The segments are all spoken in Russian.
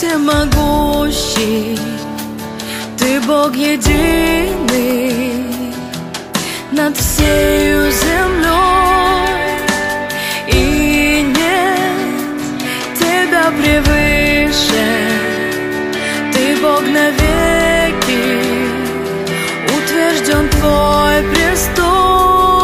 всемогущий, Ты Бог единый над всею землей, и нет Тебя превыше. Ты Бог навеки, утвержден Твой престол.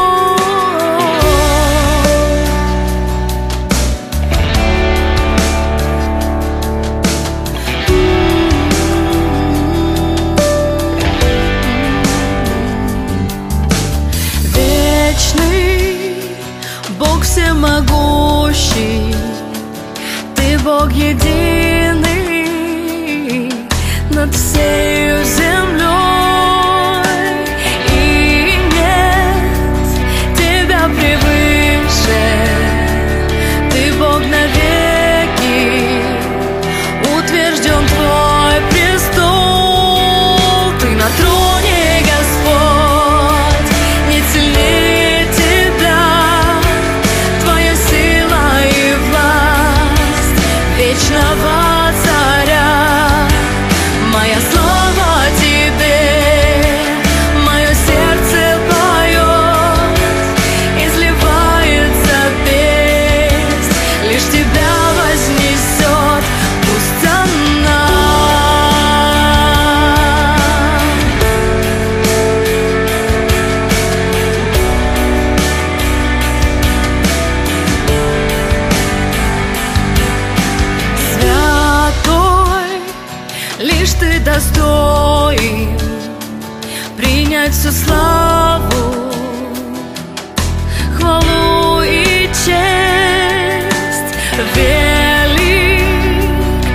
Бог всемогущий, Ты Бог единый над всею землей, и нет Тебя превыше. Ты Бог навеки, утвержден Твой престол. Ты на троне, Господь, не сильнее Тебя. Вечного Царя, моя слава Тебе, мое сердце поет, изливается песнь, лишь Тебя вознесет, пусть она. Лишь Ты достоин принять всю славу, хвалу и честь. Велик,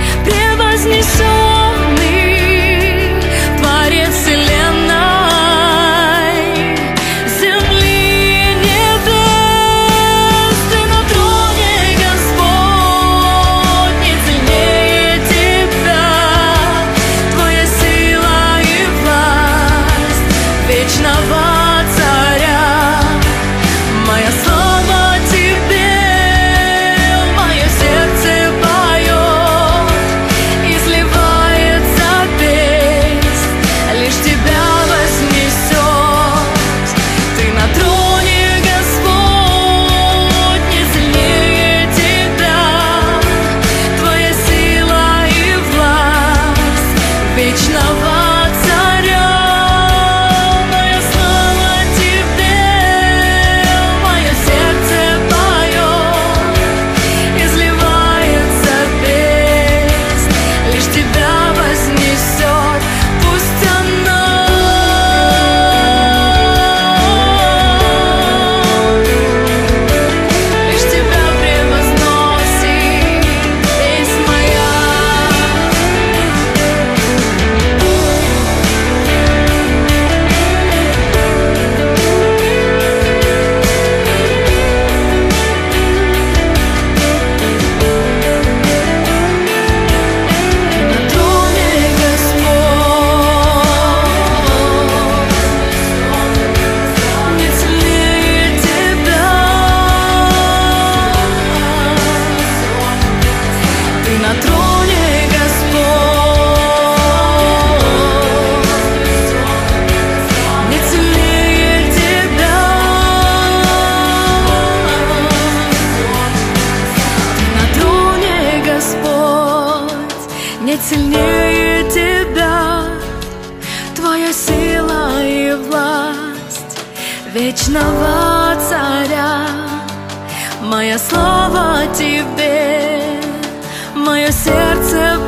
превознесенный, Творец вселенной, земли и небес. Ты на троне, Господь, не сильнее Тебя. Вечного Царя, моя слава Тебе, мое сердце поет, изливается песнь, лишь Тебя вознесет. Ты на троне, Господь, не сильнее Тебя, Твоя сила и власть вечного Царя. На троне, Господь, не сильнее Тебя. Ты на троне, Господь, не сильнее Тебя. Твоя сила и власть вечного Царя, моя слава Тебе, мое сердце